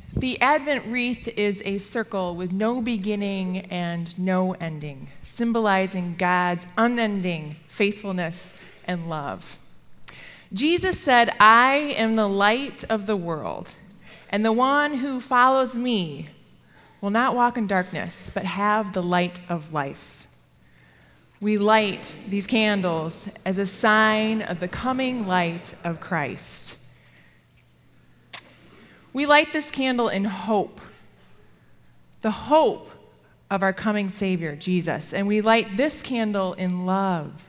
The Advent wreath is a circle with no beginning and no ending, symbolizing God's unending faithfulness and love. Jesus said, "I am the light of the world, and the one who follows me will not walk in darkness, but have the light of life." We light these candles as a sign of the coming light of Christ. We light this candle in hope, the hope of our coming Savior, Jesus. And we light this candle in love,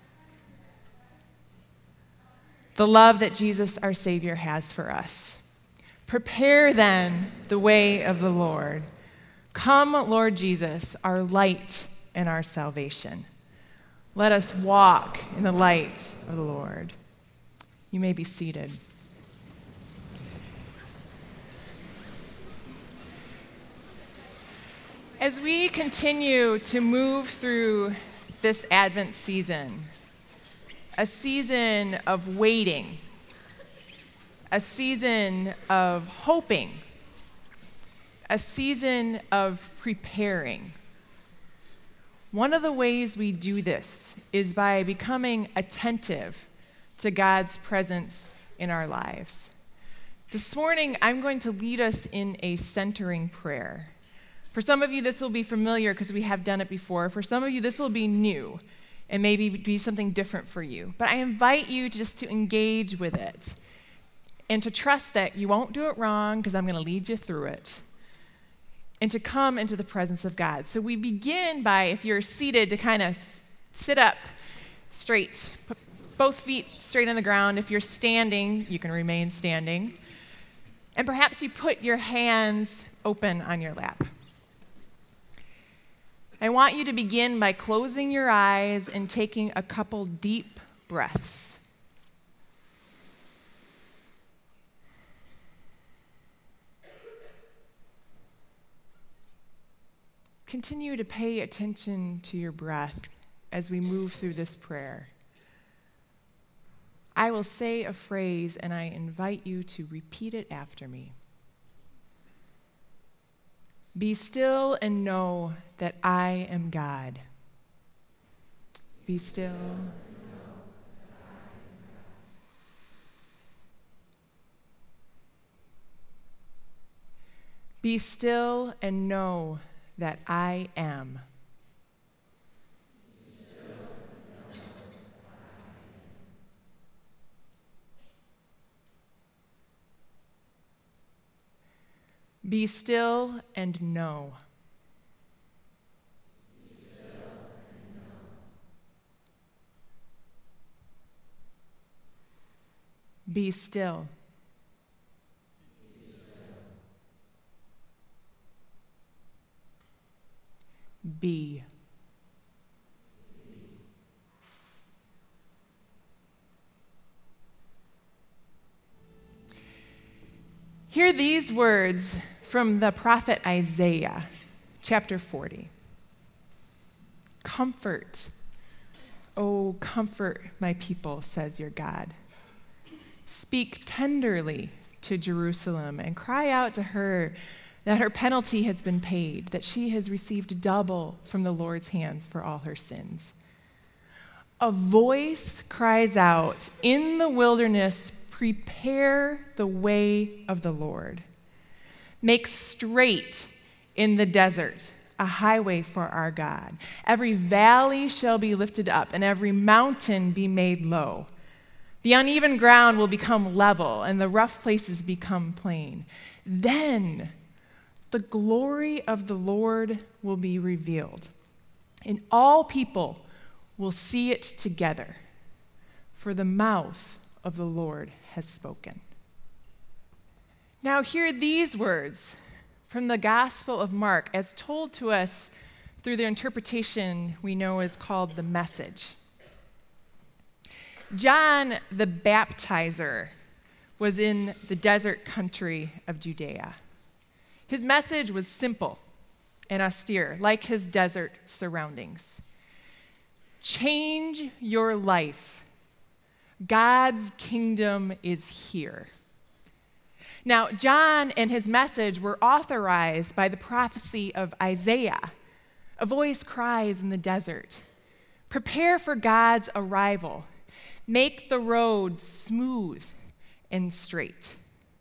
the love that Jesus, our Savior, has for us. Prepare then the way of the Lord. Come, Lord Jesus, our light and our salvation. Let us walk in the light of the Lord. You may be seated. As we continue to move through this Advent season, a season of waiting, a season of hoping, a season of preparing, one of the ways we do this is by becoming attentive to God's presence in our lives. This morning, I'm going to lead us in a centering prayer. For some of you, this will be familiar because we have done it before. For some of you, this will be new and maybe be something different for you. But I invite you just to engage with it and to trust that you won't do it wrong because I'm going to lead you through it, and to come into the presence of God. So we begin by, if you're seated, to kind of sit up straight, put both feet straight on the ground. If you're standing, you can remain standing. And perhaps you put your hands open on your lap. I want you to begin by closing your eyes and taking a couple deep breaths. Continue to pay attention to your breath as we move through this prayer. I will say a phrase and I invite you to repeat it after me. Be still and know that I am God. Be still. Be still and know that I am. Be still and know. Be still. Be. Hear these words from the prophet Isaiah, chapter 40. Comfort, oh, comfort my people, says your God. Speak tenderly to Jerusalem and cry out to her that her penalty has been paid, that she has received double from the Lord's hands for all her sins. A voice cries out, in the wilderness, prepare the way of the Lord. Make straight in the desert a highway for our God. Every valley shall be lifted up, and every mountain be made low. The uneven ground will become level, and the rough places become plain. Then the glory of the Lord will be revealed, and all people will see it together, for the mouth of the Lord has spoken. Now hear these words from the Gospel of Mark as told to us through the interpretation we know is called the Message. John the Baptizer was in the desert country of Judea. His message was simple and austere, like his desert surroundings. Change your life. God's kingdom is here. Now, John and his message were authorized by the prophecy of Isaiah. A voice cries in the desert, "Prepare for God's arrival. Make the road smooth and straight."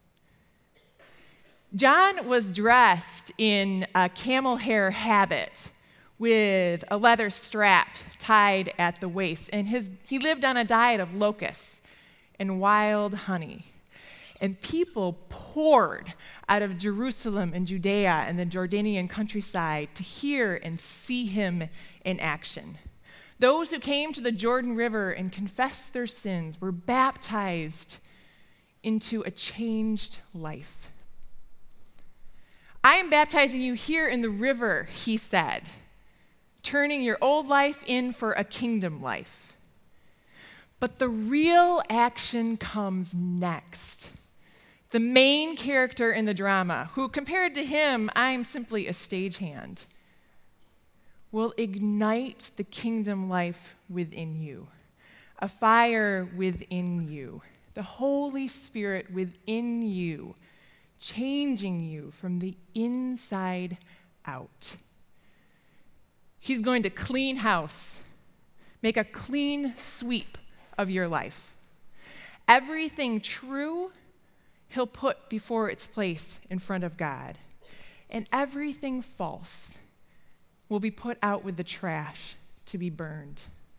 John was dressed in a camel hair habit with a leather strap tied at the waist, and he lived on a diet of locusts and wild honey. And people poured out of Jerusalem and Judea and the Jordanian countryside to hear and see him in action. Those who came to the Jordan River and confessed their sins were baptized into a changed life. "I am baptizing you here in the river," he said, "turning your old life in for a kingdom life." But the real action comes next. The main character in the drama, who compared to him, I'm simply a stagehand, will ignite the kingdom life within you, a fire within you, the Holy Spirit within you, changing you from the inside out. He's going to clean house, make a clean sweep of your life. Everything true, he'll put before its place in front of God. And everything false will be put out with the trash to be burned.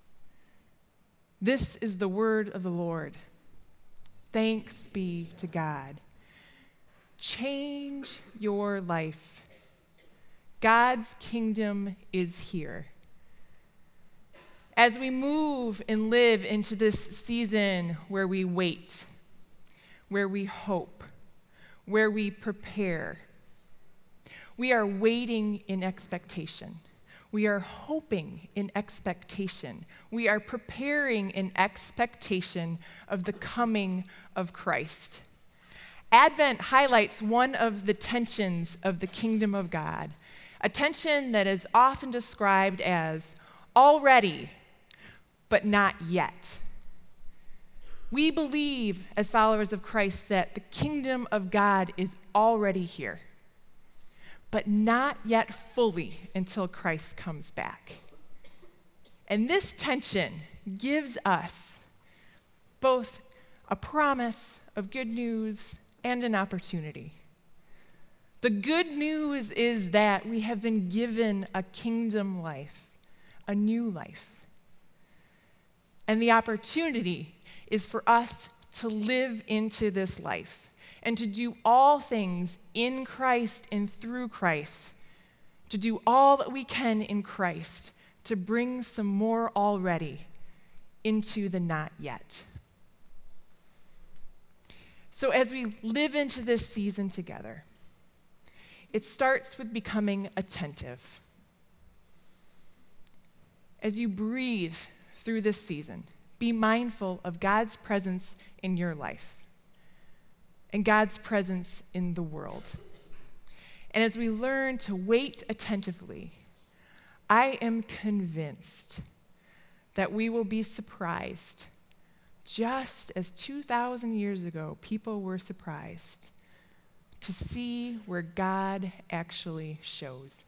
This is the word of the Lord. Thanks be to God. Change your life. God's kingdom is here. As we move and live into this season where we wait, where we hope, where we prepare, we are waiting in expectation. We are hoping in expectation. We are preparing in expectation of the coming of Christ. Advent highlights one of the tensions of the kingdom of God, a tension that is often described as already, but not yet. We believe, as followers of Christ, that the kingdom of God is already here, but not yet fully until Christ comes back. And this tension gives us both a promise of good news and an opportunity. The good news is that we have been given a kingdom life, a new life. And the opportunity is for us to live into this life and to do all things in Christ and through Christ, to do all that we can in Christ to bring some more already into the not yet. So as we live into this season together, it starts with becoming attentive. As you breathe through this season, be mindful of God's presence in your life and God's presence in the world. And as we learn to wait attentively, I am convinced that we will be surprised, just as 2,000 years ago people were surprised, to see where God actually shows.